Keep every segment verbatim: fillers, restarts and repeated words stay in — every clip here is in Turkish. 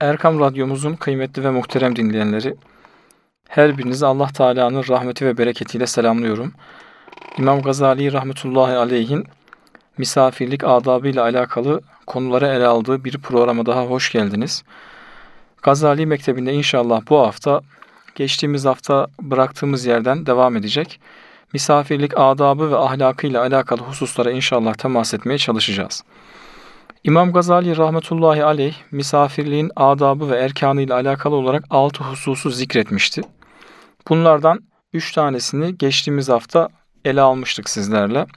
Erkam Radyomuzun kıymetli ve muhterem dinleyenleri, her birinizi Allah Teala'nın rahmeti ve bereketiyle selamlıyorum. İmam Gazali rahmetullahi aleyhin misafirlik adabı ile alakalı konuları ele aldığı bir programa daha hoş geldiniz. Gazali Mektebi'nde inşallah bu hafta geçtiğimiz hafta bıraktığımız yerden devam edecek. Misafirlik adabı ve ahlakı ile alakalı hususlara inşallah temas etmeye çalışacağız. İmam Gazali rahmetullahi aleyh misafirliğin adabı ve erkanı ile alakalı olarak altı hususu zikretmişti. Bunlardan üç tanesini geçtiğimiz hafta ele almıştık sizlerle.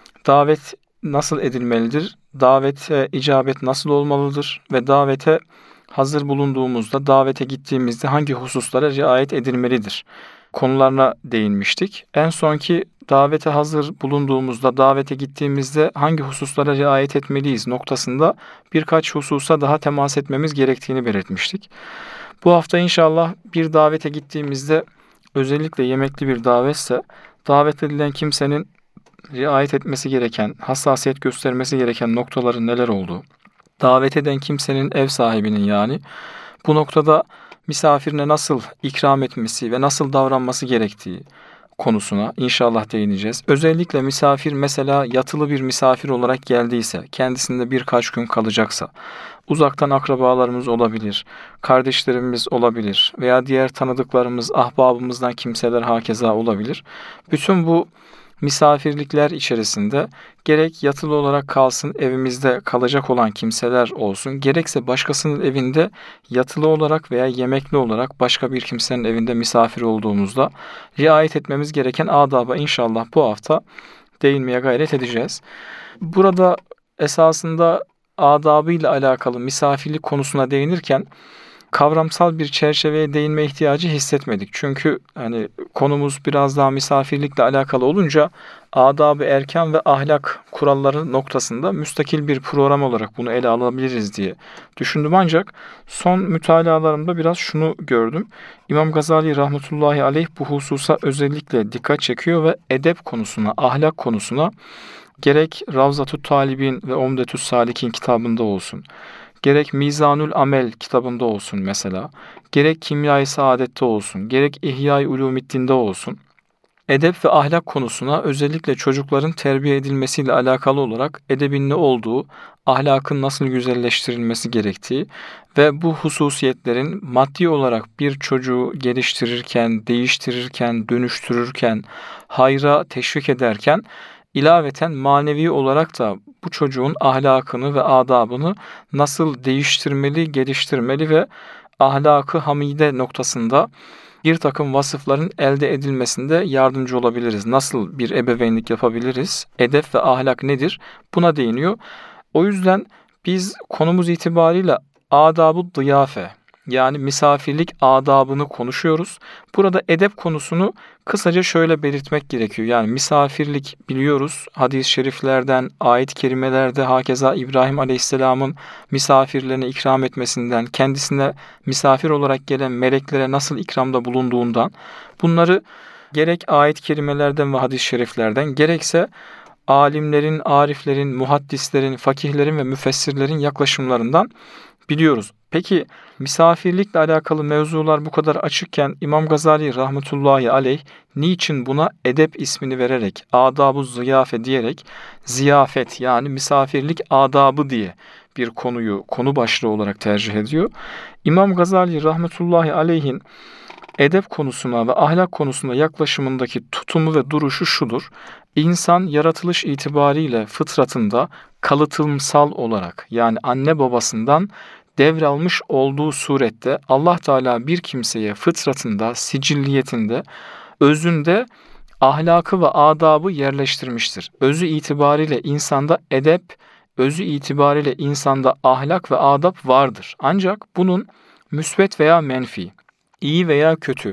Davet nasıl edilmelidir? Davete icabet nasıl olmalıdır? Ve davete hazır bulunduğumuzda, davete gittiğimizde hangi hususlara riayet edilmelidir? Konularına değinmiştik. En sonki davete hazır bulunduğumuzda, davete gittiğimizde hangi hususlara riayet etmeliyiz noktasında birkaç hususa daha temas etmemiz gerektiğini belirtmiştik. Bu hafta inşallah bir davete gittiğimizde, özellikle yemekli bir davetse, davet edilen kimsenin riayet etmesi gereken, hassasiyet göstermesi gereken noktaların neler olduğu, davet eden kimsenin, ev sahibinin yani, bu noktada misafirine nasıl ikram etmesi ve nasıl davranması gerektiği konusuna inşallah değineceğiz. Özellikle misafir mesela yatılı bir misafir olarak geldiyse, kendisinde birkaç gün kalacaksa, uzaktan akrabalarımız olabilir, kardeşlerimiz olabilir veya diğer tanıdıklarımız, ahbabımızdan kimseler hakeza olabilir. Bütün bu misafirlikler içerisinde gerek yatılı olarak kalsın, evimizde kalacak olan kimseler olsun, gerekse başkasının evinde yatılı olarak veya yemekli olarak başka bir kimsenin evinde misafir olduğumuzda riayet etmemiz gereken adaba inşallah bu hafta değinmeye gayret edeceğiz. Burada esasında adabıyla alakalı misafirlik konusuna değinirken kavramsal bir çerçeveye değinme ihtiyacı hissetmedik. Çünkü hani konumuz biraz daha misafirlikle alakalı olunca adab-ı erkan ve ahlak kuralları noktasında müstakil bir program olarak bunu ele alabiliriz diye düşündüm. Ancak son mütalalarımda biraz şunu gördüm. İmam Gazali rahmetullahi aleyh bu hususa özellikle dikkat çekiyor ve edep konusuna, ahlak konusuna gerek Ravzatut Talibin ve Umdetü's Salikin kitabında olsun, gerek Mizanül Amel kitabında olsun mesela, gerek Kimya-i Saadet'te olsun, gerek İhya-i Ulûmiddin'de olsun, edep ve ahlak konusuna özellikle çocukların terbiye edilmesiyle alakalı olarak edebin ne olduğu, ahlakın nasıl güzelleştirilmesi gerektiği ve bu hususiyetlerin maddi olarak bir çocuğu geliştirirken, değiştirirken, dönüştürürken, hayra teşvik ederken, İlaveten manevi olarak da bu çocuğun ahlakını ve adabını nasıl değiştirmeli, geliştirmeli ve ahlakı hamide noktasında bir takım vasıfların elde edilmesinde yardımcı olabiliriz. Nasıl bir ebeveynlik yapabiliriz? Edep ve ahlak nedir? Buna değiniyor. O yüzden biz konumuz itibariyle adab-ı dıyafe, yani misafirlik adabını konuşuyoruz. Burada edep konusunu kısaca şöyle belirtmek gerekiyor. Yani misafirlik biliyoruz hadis-i şeriflerden, ayet-i kerimelerde hakeza İbrahim Aleyhisselam'ın misafirlerine ikram etmesinden, kendisine misafir olarak gelen meleklere nasıl ikramda bulunduğundan, bunları gerek ayet-i kerimelerden ve hadis-i şeriflerden, gerekse alimlerin, ariflerin, muhaddislerin, fakihlerin ve müfessirlerin yaklaşımlarından biliyoruz. Peki misafirlikle alakalı mevzular bu kadar açıkken İmam Gazali rahmetullahi aleyh niçin buna edep ismini vererek, adab-ı ziyafe diyerek, ziyafet yani misafirlik adabı diye bir konuyu konu başlığı olarak tercih ediyor? İmam Gazali rahmetullahi aleyhin edep konusuna ve ahlak konusuna yaklaşımındaki tutumu ve duruşu şudur: İnsan yaratılış itibariyle fıtratında kalıtımsal olarak, yani anne babasından devralmış olduğu surette Allah Teala bir kimseye fıtratında, sicilliyetinde, özünde ahlakı ve adabı yerleştirmiştir. Özü itibariyle insanda edep, özü itibariyle insanda ahlak ve adab vardır. Ancak bunun müsbet veya menfi, iyi veya kötü,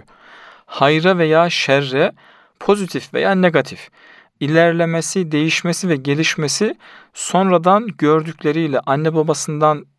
hayra veya şerre, pozitif veya negatif ilerlemesi, değişmesi ve gelişmesi sonradan gördükleriyle, anne babasından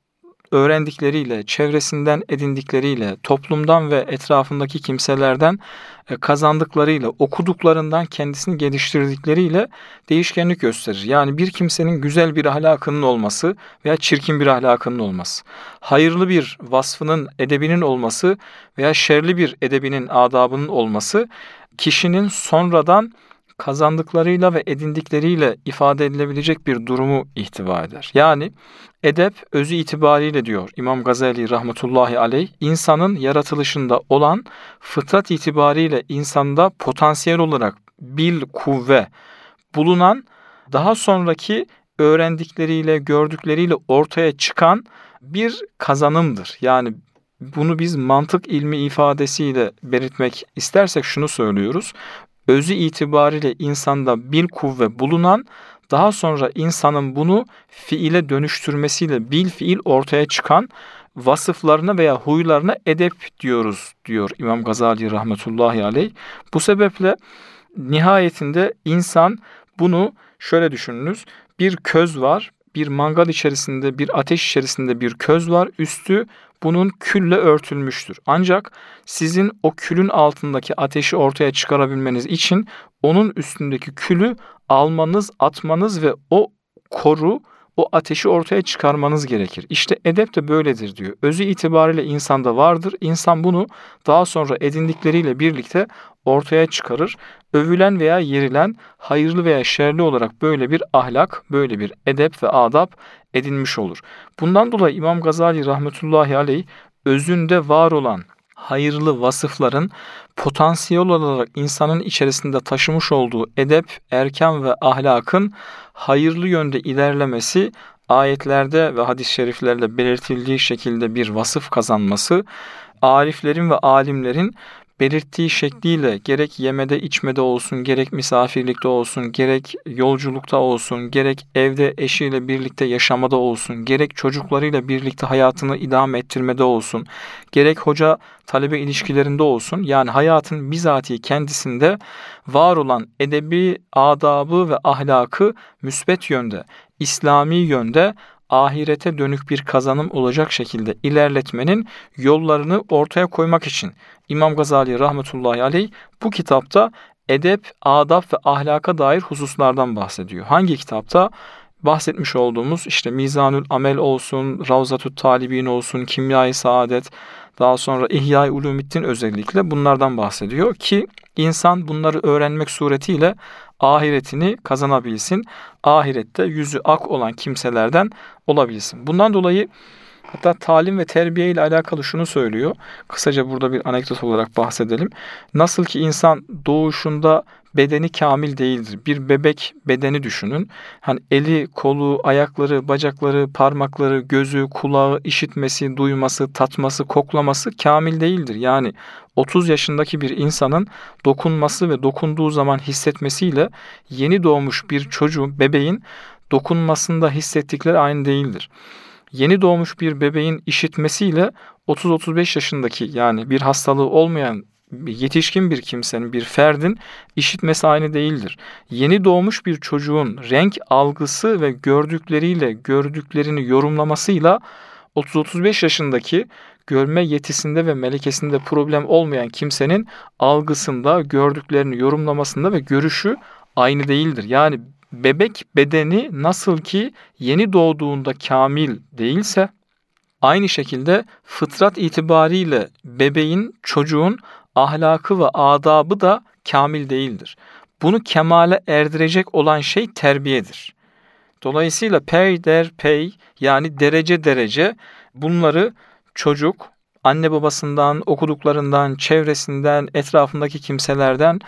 öğrendikleriyle, çevresinden edindikleriyle, toplumdan ve etrafındaki kimselerden kazandıklarıyla, okuduklarından kendisini geliştirdikleriyle değişkenlik gösterir. Yani bir kimsenin güzel bir ahlakının olması veya çirkin bir ahlakının olması, hayırlı bir vasfının, edebinin olması veya şerli bir edebinin, adabının olması, kişinin sonradan kazandıklarıyla ve edindikleriyle ifade edilebilecek bir durumu ihtiva eder. Yani edep özü itibariyle diyor İmam Gazali rahmetullahi aleyh, insanın yaratılışında olan fıtrat itibariyle insanda potansiyel olarak bil, kuvve bulunan, daha sonraki öğrendikleriyle, gördükleriyle ortaya çıkan bir kazanımdır. Yani bunu biz mantık ilmi ifadesiyle belirtmek istersek şunu söylüyoruz. Özü itibariyle insanda bil kuvve bulunan, daha sonra insanın bunu fiile dönüştürmesiyle bil fiil ortaya çıkan vasıflarına veya huylarına edep diyoruz diyor İmam Gazali rahmetullahi aleyh. Bu sebeple nihayetinde insan bunu şöyle düşününüz. Bir köz var, bir mangal içerisinde, bir ateş içerisinde bir köz var. Üstü bunun külle örtülmüştür. Ancak sizin o külün altındaki ateşi ortaya çıkarabilmeniz için onun üstündeki külü almanız, atmanız ve o koru, o ateşi ortaya çıkarmanız gerekir. İşte edep de böyledir diyor. Özü itibariyle insanda vardır. İnsan bunu daha sonra edindikleriyle birlikte ortaya çıkarır. Övülen veya yerilen, hayırlı veya şerli olarak böyle bir ahlak, böyle bir edep ve adab edinmiş olur. Bundan dolayı İmam Gazali rahmetullahi aleyh özünde var olan hayırlı vasıfların potansiyel olarak insanın içerisinde taşımış olduğu edep, erkan ve ahlakın hayırlı yönde ilerlemesi, ayetlerde ve hadis-i şeriflerde belirtildiği şekilde bir vasıf kazanması, ariflerin ve alimlerin belirttiği şekliyle gerek yemede içmede olsun, gerek misafirlikte olsun, gerek yolculukta olsun, gerek evde eşiyle birlikte yaşamada olsun, gerek çocuklarıyla birlikte hayatını idame ettirmede olsun, gerek hoca talebe ilişkilerinde olsun, yani hayatın bizatihi kendisinde var olan edebi, adabı ve ahlakı müsbet yönde, İslami yönde, ahirete dönük bir kazanım olacak şekilde ilerletmenin yollarını ortaya koymak için İmam Gazali rahmetullahi aleyh bu kitapta edep, adab ve ahlaka dair hususlardan bahsediyor. Hangi kitapta? Bahsetmiş olduğumuz işte Mizanül Amel olsun, Ravzatut Talibin olsun, Kimya-i Saadet, daha sonra İhya-i Ulumuddin özellikle bunlardan bahsediyor ki insan bunları öğrenmek suretiyle ahiretini kazanabilsin. Ahirette yüzü ak olan kimselerden olabilsin. Bundan dolayı hatta talim ve terbiye ile alakalı şunu söylüyor. Kısaca burada bir anekdot olarak bahsedelim. Nasıl ki insan doğuşunda bedeni kamil değildir. Bir bebek bedeni düşünün. Hani eli, kolu, ayakları, bacakları, parmakları, gözü, kulağı, işitmesi, duyması, tatması, koklaması kamil değildir. Yani otuz yaşındaki bir insanın dokunması ve dokunduğu zaman hissetmesiyle yeni doğmuş bir çocuğun, bebeğin dokunmasında hissettikleri aynı değildir. Yeni doğmuş bir bebeğin işitmesiyle otuz otuz beş yaşındaki yani bir hastalığı olmayan yetişkin bir kimsenin, bir ferdin işitmesi aynı değildir. Yeni doğmuş bir çocuğun renk algısı ve gördükleriyle gördüklerini yorumlamasıyla otuz otuz beş yaşındaki görme yetisinde ve melekesinde problem olmayan kimsenin algısında, gördüklerini yorumlamasında ve görüşü aynı değildir. Yani bebek bedeni nasıl ki yeni doğduğunda kamil değilse, aynı şekilde fıtrat itibariyle bebeğin, çocuğun ahlakı ve adabı da kamil değildir. Bunu kemale erdirecek olan şey terbiyedir. Dolayısıyla pey der pey, yani derece derece bunları çocuk anne babasından, okuduklarından, çevresinden, etrafındaki kimselerden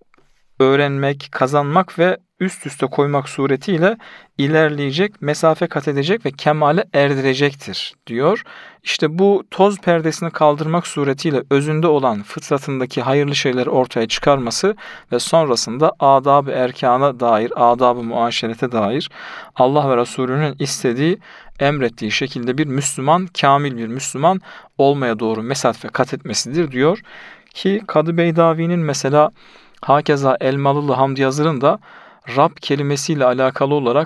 öğrenmek, kazanmak ve üst üste koymak suretiyle ilerleyecek, mesafe kat edecek ve kemale erdirecektir diyor. İşte bu toz perdesini kaldırmak suretiyle özünde olan fıtratındaki hayırlı şeyleri ortaya çıkarması ve sonrasında adab-ı erkana dair, adab-ı muaşerete dair Allah ve Resulünün istediği, emrettiği şekilde bir Müslüman, kamil bir Müslüman olmaya doğru mesafe kat etmesidir diyor. Ki Kadı Beydavi'nin mesela hakeza Elmalılı Hamdi Yazır'ın da Rab kelimesiyle alakalı olarak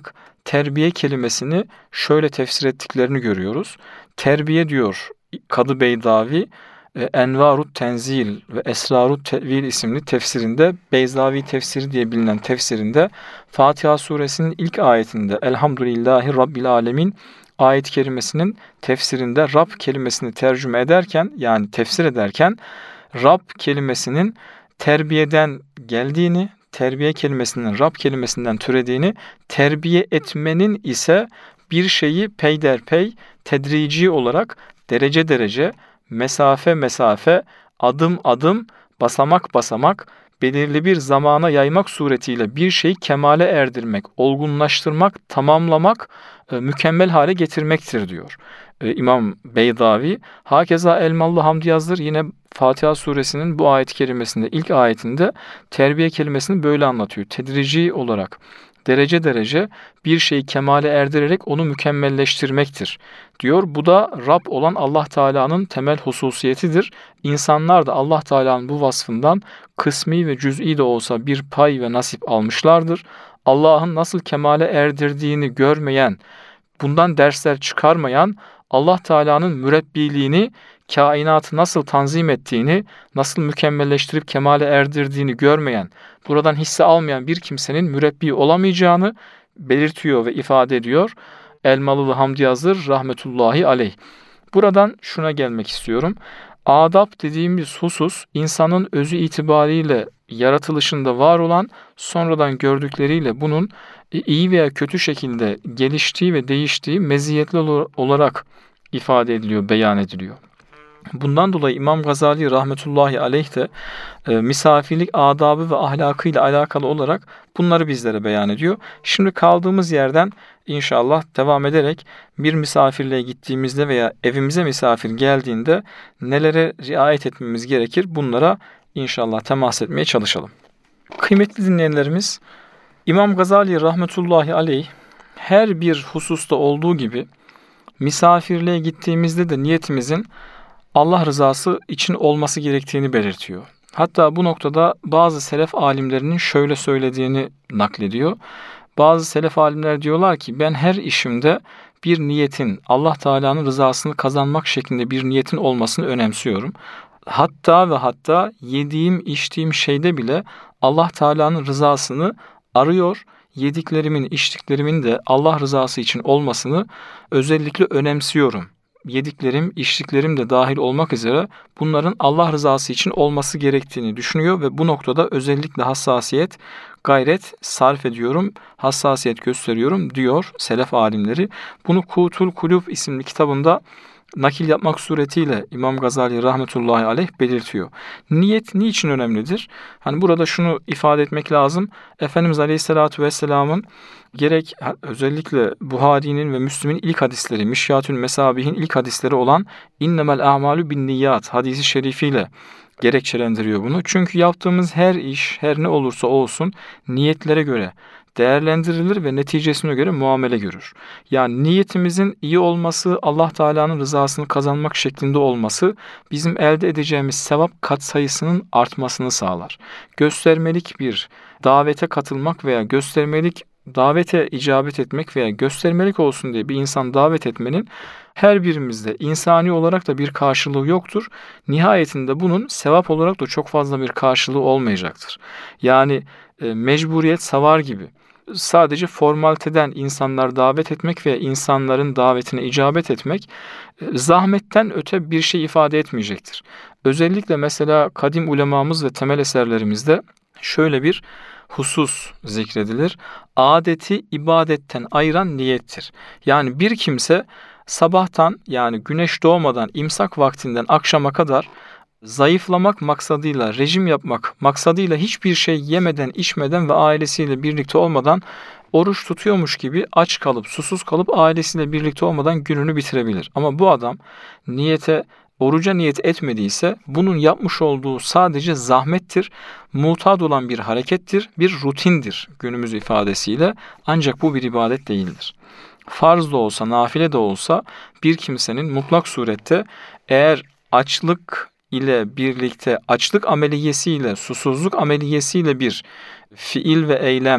terbiye kelimesini şöyle tefsir ettiklerini görüyoruz. Terbiye diyor Kadı Beydavi, Envarut Tenzil ve Esrarut Tevil isimli tefsirinde, Beyzavi tefsiri diye bilinen tefsirinde, Fatiha suresinin ilk ayetinde Elhamdülillahi Rabbil Alemin ayet kelimesinin tefsirinde Rab kelimesini tercüme ederken, yani tefsir ederken, Rab kelimesinin terbiyeden geldiğini, terbiye kelimesinin Rab kelimesinden türediğini, terbiye etmenin ise bir şeyi peyderpey, tedrici olarak, derece derece, mesafe mesafe, adım adım, basamak basamak, belirli bir zamana yaymak suretiyle bir şeyi kemale erdirmek, olgunlaştırmak, tamamlamak, e, mükemmel hale getirmektir diyor e, İmam Beydavi. Hakeza Elmalı Hamdi Yazır yine Fatiha suresinin bu ayet kelimesinde, ilk ayetinde terbiye kelimesini böyle anlatıyor. Tedrici olarak, derece derece bir şeyi kemale erdirerek onu mükemmelleştirmektir diyor. Bu da Rab olan Allah Teala'nın temel hususiyetidir. İnsanlar da Allah Teala'nın bu vasfından kısmi ve cüz'i de olsa bir pay ve nasip almışlardır. Allah'ın nasıl kemale erdirdiğini görmeyen, bundan dersler çıkarmayan, Allah Teala'nın mürebbiliğini, kainatı nasıl tanzim ettiğini, nasıl mükemmelleştirip kemale erdirdiğini görmeyen, buradan hisse almayan bir kimsenin mürebbi olamayacağını belirtiyor ve ifade ediyor Elmalılı Hamdi Yazır rahmetullahi aleyh. Buradan şuna gelmek istiyorum. Adab dediğimiz husus, insanın özü itibariyle yaratılışında var olan, sonradan gördükleriyle bunun iyi veya kötü şekilde geliştiği ve değiştiği meziyetli olarak ifade ediliyor, beyan ediliyor. Bundan dolayı İmam Gazali rahmetullahi aleyh de e, misafirlik adabı ve ahlakıyla alakalı olarak bunları bizlere beyan ediyor. Şimdi kaldığımız yerden inşallah devam ederek bir misafirliğe gittiğimizde veya evimize misafir geldiğinde nelere riayet etmemiz gerekir, bunlara inşallah temas etmeye çalışalım. Kıymetli dinleyenlerimiz, İmam Gazali rahmetullahi aleyh her bir hususta olduğu gibi misafirliğe gittiğimizde de niyetimizin Allah rızası için olması gerektiğini belirtiyor. Hatta bu noktada bazı selef alimlerinin şöyle söylediğini naklediyor. Bazı selef alimler diyorlar ki, ben her işimde bir niyetin, Allah Teala'nın rızasını kazanmak şeklinde bir niyetin olmasını önemsiyorum. Hatta ve hatta yediğim, içtiğim şeyde bile Allah Teala'nın rızasını arıyor, yediklerimin, içtiklerimin de Allah rızası için olmasını özellikle önemsiyorum. Yediklerim, içtiklerim de dahil olmak üzere bunların Allah rızası için olması gerektiğini düşünüyor ve bu noktada özellikle hassasiyet, gayret sarf ediyorum, hassasiyet gösteriyorum diyor selef alimleri. Bunu Kutul Kulub isimli kitabında nakil yapmak suretiyle İmam Gazali rahmetullahi aleyh belirtiyor. Niyet niçin önemlidir? Hani burada şunu ifade etmek lazım. Efendimiz Aleyhisselatü Vesselam'ın gerek özellikle Buhari'nin ve Müslim'in ilk hadisleri, Mişyatül Mesabih'in ilk hadisleri olan İnnemel a'malu bin niyyat hadisi şerifiyle gerekçelendiriyor bunu. Çünkü yaptığımız her iş, her ne olursa olsun niyetlere göre değerlendirilir ve neticesine göre muamele görür. Yani niyetimizin iyi olması, Allah Teala'nın rızasını kazanmak şeklinde olması bizim elde edeceğimiz sevap katsayısının artmasını sağlar. Göstermelik bir davete katılmak veya göstermelik davete icabet etmek veya göstermelik olsun diye bir insan davet etmenin her birimizde insani olarak da bir karşılığı yoktur. Nihayetinde bunun sevap olarak da çok fazla bir karşılığı olmayacaktır. Yani e, mecburiyet savar gibi sadece formaliteden insanlar davet etmek veya insanların davetine icabet etmek e, zahmetten öte bir şey ifade etmeyecektir. Özellikle mesela kadim ulemamız ve temel eserlerimizde şöyle bir husus zikredilir. Adeti ibadetten ayıran niyettir. Yani bir kimse sabahtan, yani güneş doğmadan imsak vaktinden akşama kadar zayıflamak maksadıyla, rejim yapmak maksadıyla hiçbir şey yemeden, içmeden ve ailesiyle birlikte olmadan oruç tutuyormuş gibi aç kalıp, susuz kalıp ailesiyle birlikte olmadan gününü bitirebilir. Ama bu adam niyete, oruca niyet etmediyse bunun yapmış olduğu sadece zahmettir, mutat olan bir harekettir, bir rutindir günümüz ifadesiyle. Ancak bu bir ibadet değildir. Farz da olsa, nafile de olsa bir kimsenin mutlak surette eğer açlık ile birlikte, açlık ameliyesiyle, susuzluk ameliyesiyle bir fiil ve eylem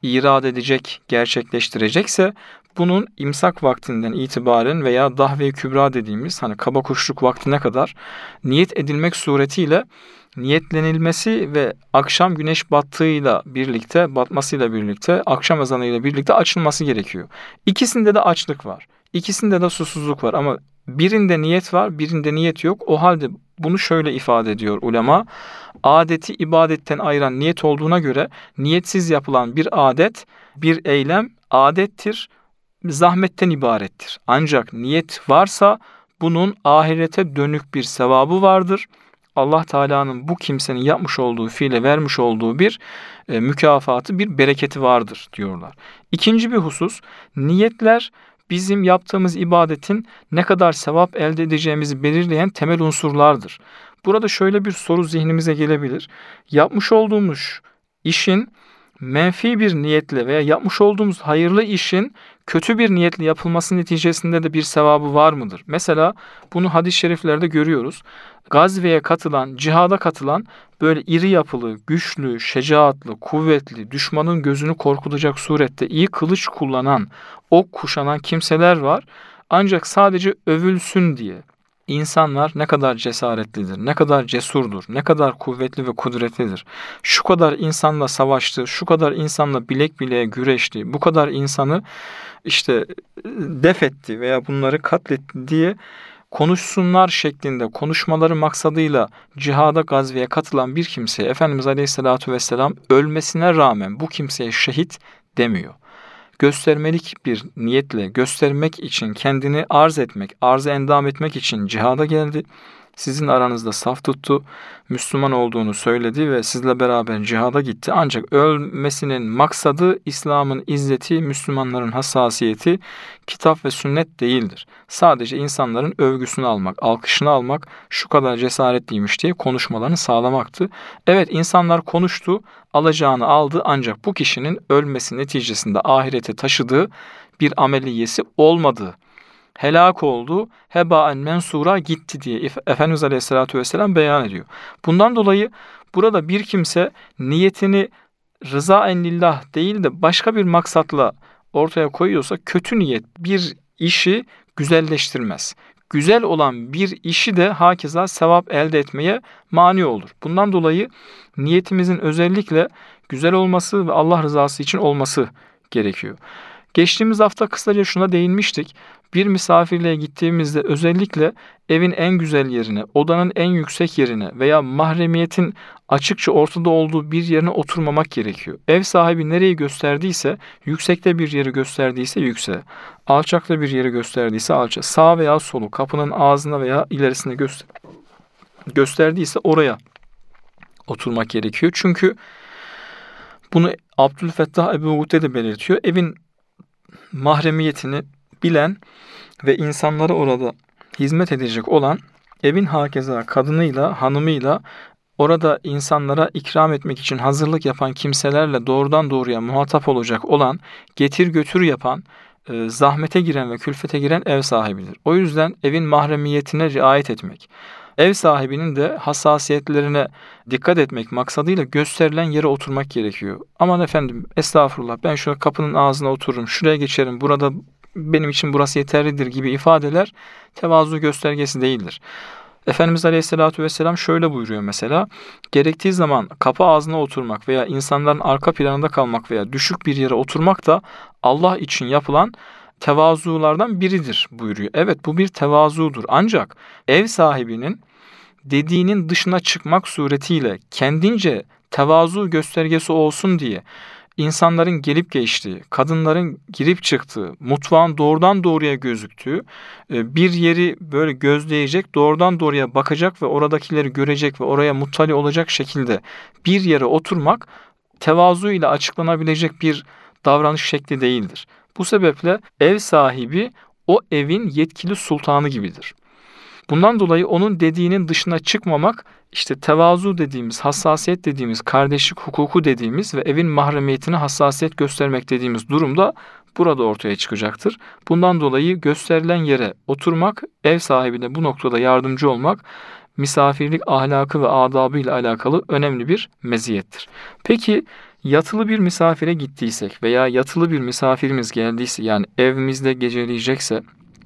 irad edecek, gerçekleştirecekse bunun imsak vaktinden itibaren veya dahve-i kübra dediğimiz hani kaba kuşluk vaktine kadar niyet edilmek suretiyle niyetlenilmesi ve akşam güneş battığıyla birlikte, batmasıyla birlikte, akşam ezanıyla birlikte açılması gerekiyor. İkisinde de açlık var. İkisinde de susuzluk var ama birinde niyet var, birinde niyet yok. O halde bunu şöyle ifade ediyor ulema. Adeti ibadetten ayıran niyet olduğuna göre niyetsiz yapılan bir adet, bir eylem adettir, zahmetten ibarettir. Ancak niyet varsa bunun ahirete dönük bir sevabı vardır. Allah Teala'nın bu kimsenin yapmış olduğu fiile vermiş olduğu bir e, mükafatı, bir bereketi vardır diyorlar. İkinci bir husus, niyetler bizim yaptığımız ibadetin ne kadar sevap elde edeceğimizi belirleyen temel unsurlardır. Burada şöyle bir soru zihnimize gelebilir. Yapmış olduğumuz işin menfi bir niyetle veya yapmış olduğumuz hayırlı işin kötü bir niyetle yapılması neticesinde de bir sevabı var mıdır? Mesela bunu hadis-i şeriflerde görüyoruz. Gazveye katılan, cihada katılan böyle iri yapılı, güçlü, şecaatlı, kuvvetli, düşmanın gözünü korkutacak surette iyi kılıç kullanan, ok kuşanan kimseler var. Ancak sadece övülsün diye İnsanlar ne kadar cesaretlidir, ne kadar cesurdur, ne kadar kuvvetli ve kudretlidir. Şu kadar insanla savaştı, şu kadar insanla bilek bileğe güreşti, bu kadar insanı işte def etti veya bunları katletti diye konuşsunlar şeklinde, konuşmaları maksadıyla cihada, gazveye katılan bir kimseye Efendimiz Aleyhisselatü Vesselam ölmesine rağmen bu kimseye şehit demiyor. Göstermelik bir niyetle, göstermek için, kendini arz etmek, arzı endam etmek için cihada geldi. Sizin aranızda saf tuttu, Müslüman olduğunu söyledi ve sizle beraber cihada gitti. Ancak ölmesinin maksadı İslam'ın izzeti, Müslümanların hassasiyeti, kitap ve sünnet değildir. Sadece insanların övgüsünü almak, alkışını almak, şu kadar cesaretliymiş diye konuşmalarını sağlamaktı. Evet, insanlar konuştu, alacağını aldı ancak bu kişinin ölmesi neticesinde ahirete taşıdığı bir ameliyesi olmadı. Helak oldu, hebaen mensura gitti diye Efendimiz Aleyhisselatü Vesselam beyan ediyor. Bundan dolayı burada bir kimse niyetini rıza-en lillah değil de başka bir maksatla ortaya koyuyorsa kötü niyet bir işi güzelleştirmez. Güzel olan bir işi de hakeza sevap elde etmeye mani olur. Bundan dolayı niyetimizin özellikle güzel olması ve Allah rızası için olması gerekiyor. Geçtiğimiz hafta kısaca şuna değinmiştik. Bir misafirliğe gittiğimizde özellikle evin en güzel yerine, odanın en yüksek yerine veya mahremiyetin açıkça ortada olduğu bir yerine oturmamak gerekiyor. Ev sahibi nereyi gösterdiyse, yüksekte bir yeri gösterdiyse yükseğe, alçakta bir yeri gösterdiyse alçak, sağ veya solu, kapının ağzına veya ilerisine göster gösterdiyse oraya oturmak gerekiyor. Çünkü bunu Abdülfettah Ebu Gudde de belirtiyor. Evin mahremiyetini bilen ve insanlara orada hizmet edecek olan, evin hakeza kadınıyla, hanımıyla orada insanlara ikram etmek için hazırlık yapan kimselerle doğrudan doğruya muhatap olacak olan, getir götür yapan, e, zahmete giren ve külfete giren ev sahibidir. O yüzden evin mahremiyetine riayet etmek, ev sahibinin de hassasiyetlerine dikkat etmek maksadıyla gösterilen yere oturmak gerekiyor. Aman efendim, estağfurullah, ben şu kapının ağzına otururum, şuraya geçerim, burada benim için burası yeterlidir gibi ifadeler tevazu göstergesi değildir. Efendimiz Aleyhisselatü Vesselam şöyle buyuruyor mesela, gerektiği zaman kapı ağzına oturmak veya insanların arka planında kalmak veya düşük bir yere oturmak da Allah için yapılan tevazulardan biridir buyuruyor. Evet, bu bir tevazudur ancak ev sahibinin dediğinin dışına çıkmak suretiyle kendince tevazu göstergesi olsun diye insanların gelip geçtiği, kadınların girip çıktığı, mutfağın doğrudan doğruya gözüktüğü, bir yeri böyle gözleyecek, doğrudan doğruya bakacak ve oradakileri görecek ve oraya muttali olacak şekilde bir yere oturmak tevazu ile açıklanabilecek bir davranış şekli değildir. Bu sebeple ev sahibi o evin yetkili sultanı gibidir. Bundan dolayı onun dediğinin dışına çıkmamak, işte tevazu dediğimiz, hassasiyet dediğimiz, kardeşlik hukuku dediğimiz ve evin mahremiyetine hassasiyet göstermek dediğimiz durumda burada ortaya çıkacaktır. Bundan dolayı gösterilen yere oturmak, ev sahibine bu noktada yardımcı olmak, misafirlik ahlakı ve adabı ile alakalı önemli bir meziyettir. Peki Yatılı bir misafire gittiysek veya yatılı bir misafirimiz geldiyse, yani evimizde geceleyecekse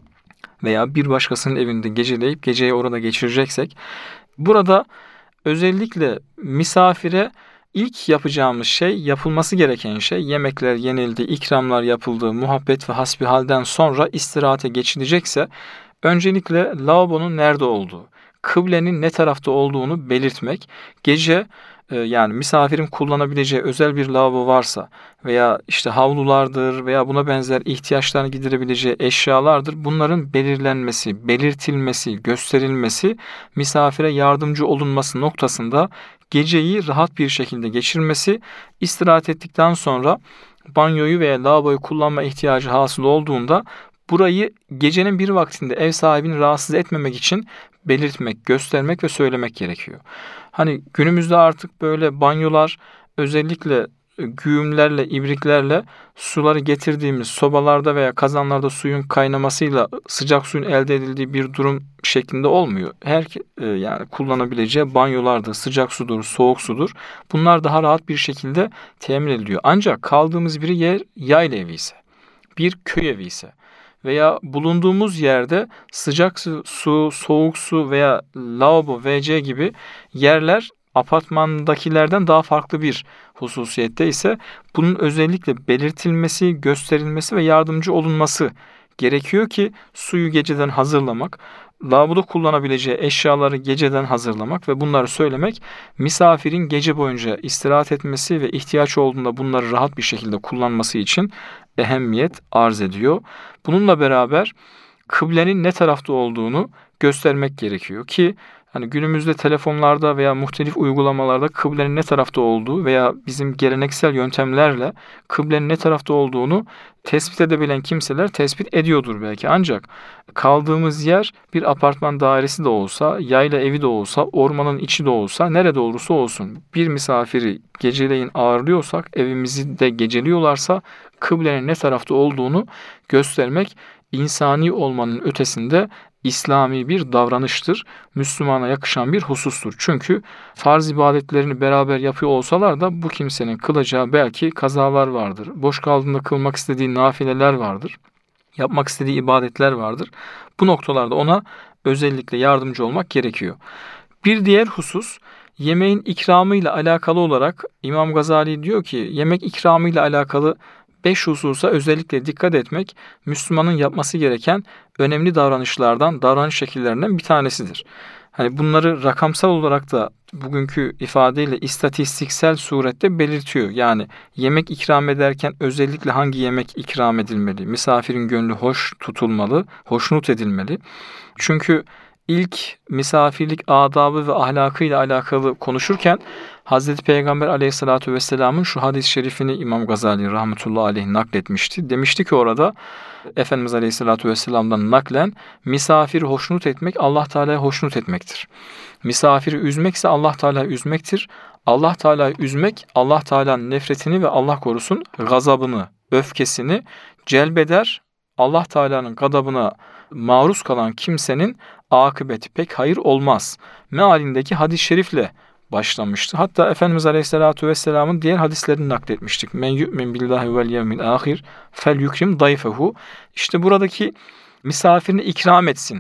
veya bir başkasının evinde geceleyip geceyi orada geçireceksek, burada özellikle misafire ilk yapacağımız şey, yapılması gereken şey, yemekler yenildi, ikramlar yapıldı, muhabbet ve hasbihalden sonra istirahate geçilecekse, öncelikle lavabonun nerede olduğu, kıblenin ne tarafta olduğunu belirtmek, gece e, yani misafirin kullanabileceği özel bir lavabo varsa veya işte havlulardır veya buna benzer ihtiyaçlarını giderebileceği eşyalardır, bunların belirlenmesi, belirtilmesi, gösterilmesi, misafire yardımcı olunması noktasında geceyi rahat bir şekilde geçirmesi, istirahat ettikten sonra banyoyu veya lavaboyu kullanma ihtiyacı hasıl olduğunda burayı gecenin bir vaktinde ev sahibini rahatsız etmemek için belirtmek, göstermek ve söylemek gerekiyor. Hani günümüzde artık böyle banyolar özellikle güğümlerle, ibriklerle suları getirdiğimiz sobalarda veya kazanlarda suyun kaynamasıyla sıcak suyun elde edildiği bir durum şeklinde olmuyor. Her yani kullanabileceği banyolarda sıcak sudur, soğuk sudur. Bunlar daha rahat bir şekilde temin ediliyor. Ancak kaldığımız bir yer yayla evi ise, bir köy evi ise veya bulunduğumuz yerde sıcak su, soğuk su veya lavabo, ve ce gibi yerler apartmandakilerden daha farklı bir hususiyette ise bunun özellikle belirtilmesi, gösterilmesi ve yardımcı olunması gerekiyor ki suyu geceden hazırlamak, lavaboda kullanabileceği eşyaları geceden hazırlamak ve bunları söylemek, misafirin gece boyunca istirahat etmesi ve ihtiyaç olduğunda bunları rahat bir şekilde kullanması için ehemmiyet arz ediyor. Bununla beraber kıblenin ne tarafta olduğunu göstermek gerekiyor ki hani günümüzde telefonlarda veya muhtelif uygulamalarda kıblenin ne tarafta olduğu veya bizim geleneksel yöntemlerle kıblenin ne tarafta olduğunu tespit edebilen kimseler tespit ediyordur belki. Ancak kaldığımız yer bir apartman dairesi de olsa, yayla evi de olsa, ormanın içi de olsa, nerede olursa olsun bir misafiri geceleyin ağırlıyorsak, evimizi de geceliyorlarsa kıblenin ne tarafta olduğunu göstermek insani olmanın ötesinde İslami bir davranıştır. Müslümana yakışan bir husustur. Çünkü farz ibadetlerini beraber yapıyor olsalar da bu kimsenin kılacağı belki kazalar vardır. Boş kaldığında kılmak istediği nafileler vardır. Yapmak istediği ibadetler vardır. Bu noktalarda ona özellikle yardımcı olmak gerekiyor. Bir diğer husus, yemeğin ikramıyla alakalı olarak İmam Gazali diyor ki, yemek ikramıyla alakalı beş hususa özellikle dikkat etmek, Müslümanın yapması gereken önemli davranışlardan, davranış şekillerinden bir tanesidir. Hani bunları rakamsal olarak da bugünkü ifadeyle istatistiksel surette belirtiyor. Yani yemek ikram ederken özellikle hangi yemek ikram edilmeli? Misafirin gönlü hoş tutulmalı, hoşnut edilmeli. Çünkü ilk misafirlik adabı ve ahlakıyla alakalı konuşurken Hazreti Peygamber Aleyhisselatü Vesselam'ın şu hadis-i şerifini İmam Gazali rahmetullahi aleyh nakletmişti. Demişti ki orada Efendimiz Aleyhisselatü Vesselam'dan naklen, misafiri hoşnut etmek Allah Teala'yı hoşnut etmektir. Misafiri üzmek ise Allah Teala'yı üzmektir. Allah Teala'yı üzmek Allah Teala'nın nefretini ve Allah korusun gazabını, öfkesini celbeder. Allah Teala'nın gadabına maruz kalan kimsenin akıbeti pek hayır olmaz mealindeki hadis-i şerifle başlamıştı. Hatta Efendimiz Aleyhisselatü Vesselam'ın diğer hadislerini nakletmiştik. Men yu'min billahi vel yevmil ahir fel yukrim dayfehu. İşte buradaki misafirini ikram etsin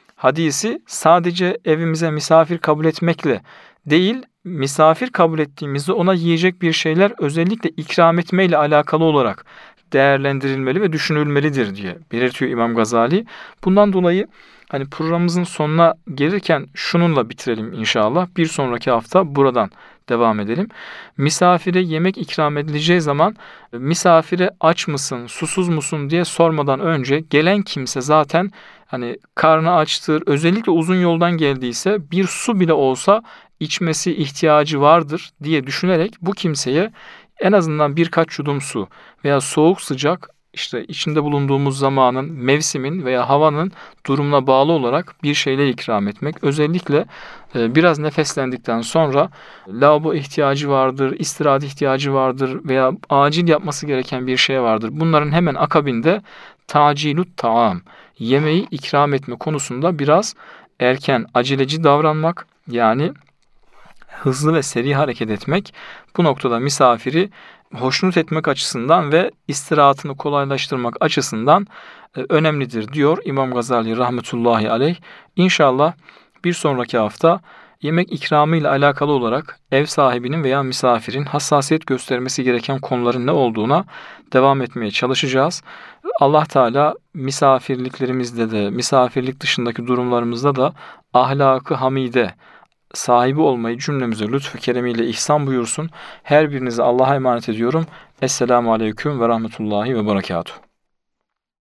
hadisi sadece evimize misafir kabul etmekle değil, misafir kabul ettiğimizde ona yiyecek bir şeyler özellikle ikram etmeyle alakalı olarak değerlendirilmeli ve düşünülmelidir diye belirtiyor İmam Gazali. Bundan dolayı hani programımızın sonuna gelirken şununla bitirelim inşallah. Bir sonraki hafta buradan devam edelim. Misafire yemek ikram edileceği zaman misafire aç mısın, susuz musun diye sormadan önce gelen kimse zaten hani karnı açtır, özellikle uzun yoldan geldiyse bir su bile olsa içmesi ihtiyacı vardır diye düşünerek bu kimseye en azından birkaç yudum su veya soğuk sıcak, işte içinde bulunduğumuz zamanın, mevsimin veya havanın durumuna bağlı olarak bir şeyler ikram etmek. Özellikle e, biraz nefeslendikten sonra lavabo ihtiyacı vardır, istirahat ihtiyacı vardır veya acil yapması gereken bir şey vardır. Bunların hemen akabinde tacilut taam, yemeği ikram etme konusunda biraz erken, aceleci davranmak, yani hızlı ve seri hareket etmek bu noktada misafiri hoşnut etmek açısından ve istirahatını kolaylaştırmak açısından e, önemlidir diyor İmam Gazali rahmetullahi aleyh. İnşallah bir sonraki hafta yemek ikramı ile alakalı olarak ev sahibinin veya misafirin hassasiyet göstermesi gereken konuların ne olduğuna devam etmeye çalışacağız. Allah Teala misafirliklerimizde de, misafirlik dışındaki durumlarımızda da ahlakı hamide sahibi olmayı cümlemize lütfü keremiyle ihsan buyursun. Her birinizi Allah'a emanet ediyorum. Esselamu Aleyküm ve Rahmetullahi ve Berekatuhu.